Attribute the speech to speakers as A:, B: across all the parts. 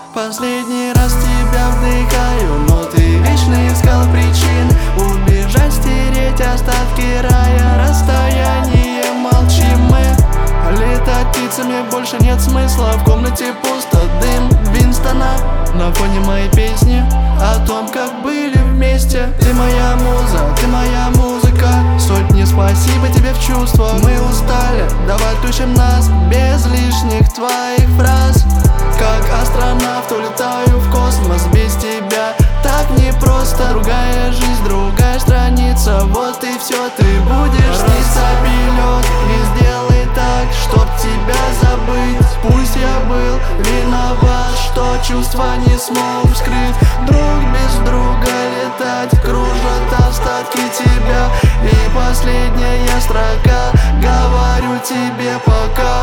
A: Последний раз тебя вдыхаю, но ты вечно искал причин убежать, стереть остатки рая. Расстояние, молчим мы. Летать птицами больше нет смысла. В комнате пусто, дым Винстона на фоне моей песни о том, как были вместе. Ты моя муза, ты моя музыка. Сотни спасибо тебе в чувства. Мы устали, давай отключим нас без лишних твоих фраз. Как астронавт улетаю в космос без тебя. Так непросто, другая жизнь, другая страница. Вот и все, ты будешь сниться пилот. Не сделай так, чтоб тебя забыть. Пусть я был виноват, что чувства не смог вскрыть. Друг без друга летать, кружат остатки тебя. И последняя строка, говорю тебе пока.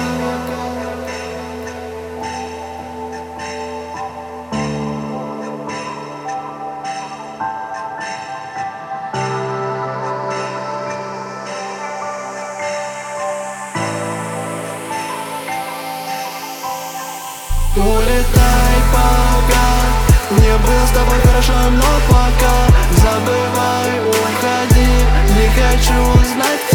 A: Улетай пока, мне было с тобой хорошо, но пока забывай, уходи. Не хочу знать